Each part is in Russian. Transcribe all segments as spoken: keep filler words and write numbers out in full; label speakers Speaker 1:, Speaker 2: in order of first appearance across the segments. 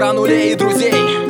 Speaker 1: Про нулей и друзей.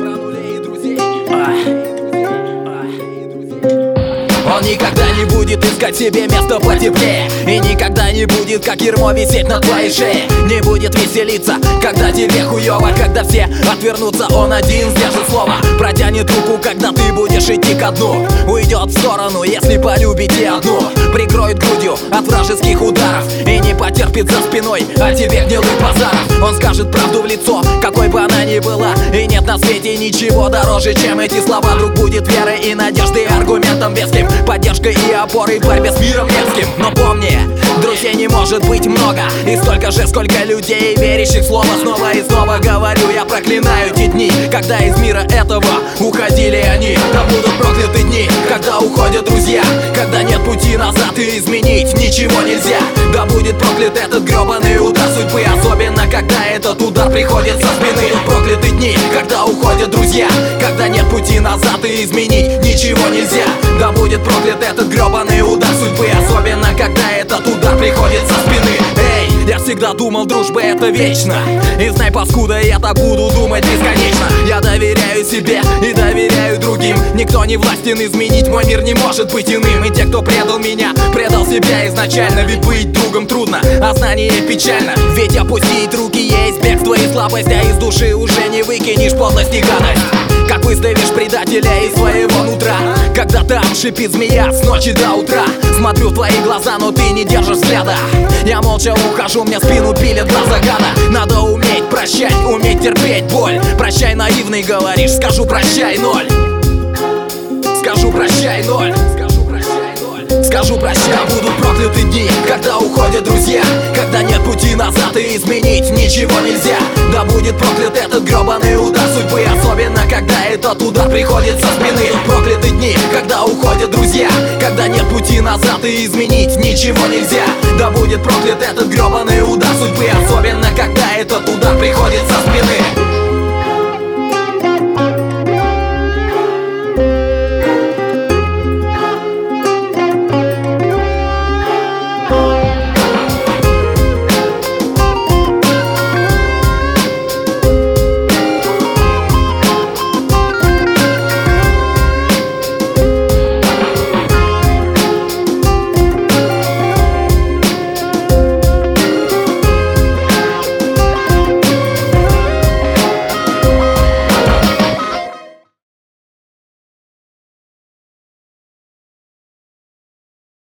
Speaker 1: Он никогда не будет искать себе место потеплее, и никогда не будет, как ермо, висеть на твоей шее. Не будет веселиться, когда тебе хуёво, когда все отвернутся, он один сдержит слово. Протянет руку, когда ты будешь идти ко дну. Уйдет в сторону, если полюбите одну. Прикроет грудью от вражеских ударов и не потерпит за спиной от тебе гнилых базаров. Он скажет правду в лицо, какой бы она ни была, и нет на свете ничего дороже, чем эти слова. Друг будет верой и надеждой, аргументом веским, поддержкой и опорой в борьбе с миром мерзким. Но помни, друзей не может быть много, и столько же, сколько людей, верящих в слово. Снова и снова говорю, я проклинаю те дни, когда из мира этого уходили они. Да будут прокляты дни, когда уходят друзья, когда нет пути назад и изменить ничего нельзя. Да будет проклят этот гребаный удар судьбы, особенно когда этот удар приходит со спины. Прокляты дни, когда уходят друзья, когда нет пути назад и изменить ничего нельзя. Да будет проклят этот гребаный удар судьбы, особенно когда этот удар приходит со спины. Эй, я всегда думал, дружба это вечно, и знай, паскуда, я так буду думать бесконечно. Я доверяю себе и доверяю другим. Никто не властен изменить, мой мир не может быть иным. И те, кто предал меня, предал себя изначально. Ведь быть другом трудно, а знание печально. Ведь опустить руки есть бегство и слабость, а из души уже не выкинешь подлость и гадость. Как выставишь предателя из своего нутра, когда там шипит змея с ночи до утра. Смотрю в твои глаза, но ты не держишь взгляда. Я молча ухожу, мне спину пилит глаза гада. Надо уметь прощать, уметь терпеть боль. Прощай, наивный, говоришь, скажу прощай, ноль. Скажу прощай, ноль. Скажу прощай, будут прокляты дни, когда уходят друзья, когда нет пути назад и изменить ничего нельзя. Да будет проклят этот гребаный удар судьбы, особенно когда этот удар приходит со спины. Прокляты дни, когда уходят друзья, когда нет пути назад и изменить ничего нельзя. Да будет проклят этот гребаный удар судьбы, особенно когда этот удар приходит со спины.